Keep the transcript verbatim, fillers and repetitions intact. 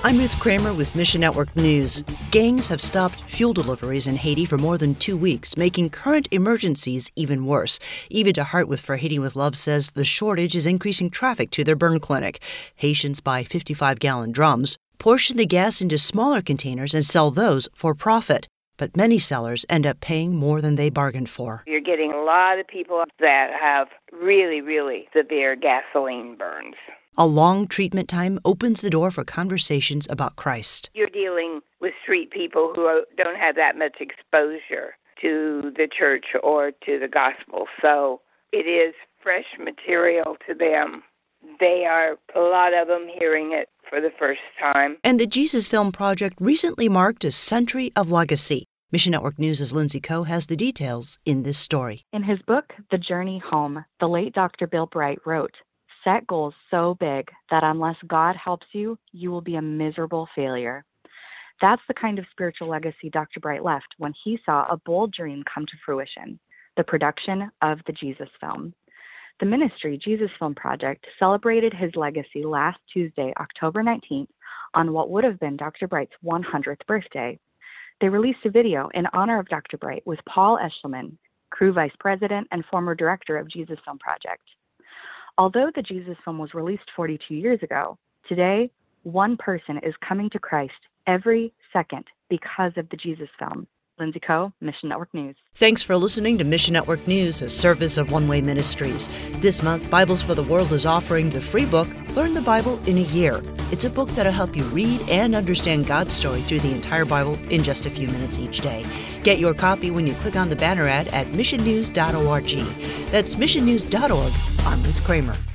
I'm Ruth Kramer with Mission Network News. Gangs have stopped fuel deliveries in Haiti for more than two weeks, making current emergencies even worse. Eva DeHart with For Haiti with Love says the shortage is increasing traffic to their burn clinic. Haitians buy fifty-five gallon drums, portion the gas into smaller containers, and sell those for profit. But many sellers end up paying more than they bargained for. You're getting a lot of people that have really, really severe gasoline burns. A long treatment time opens the door for conversations about Christ. You're dealing with street people who don't have that much exposure to the church or to the gospel, so it is fresh material to them. They are, a lot of them, hearing it for the first time. And the Jesus Film Project recently marked a century of legacy. Mission Network News' Lindsay Coe has the details in this story. In his book, The Journey Home, the late Doctor Bill Bright wrote, "Set goals so big that unless God helps you, you will be a miserable failure." That's the kind of spiritual legacy Doctor Bright left when he saw a bold dream come to fruition, the production of the Jesus Film. The ministry, Jesus Film Project, celebrated his legacy last Tuesday, October nineteenth, on what would have been Doctor Bright's one hundredth birthday. They released a video in honor of Doctor Bright with Paul Eshelman, crew vice president and former director of Jesus Film Project. Although the Jesus Film was released forty-two years ago, today, one person is coming to Christ every second because of the Jesus Film. Lindsay Coe, Mission Network News. Thanks for listening to Mission Network News, a service of One Way Ministries. This month, Bibles for the World is offering the free book, Learn the Bible in a Year. It's a book that'll help you read and understand God's story through the entire Bible in just a few minutes each day. Get your copy when you click on the banner ad at mission news dot org. That's mission news dot org. I'm Ruth Kramer.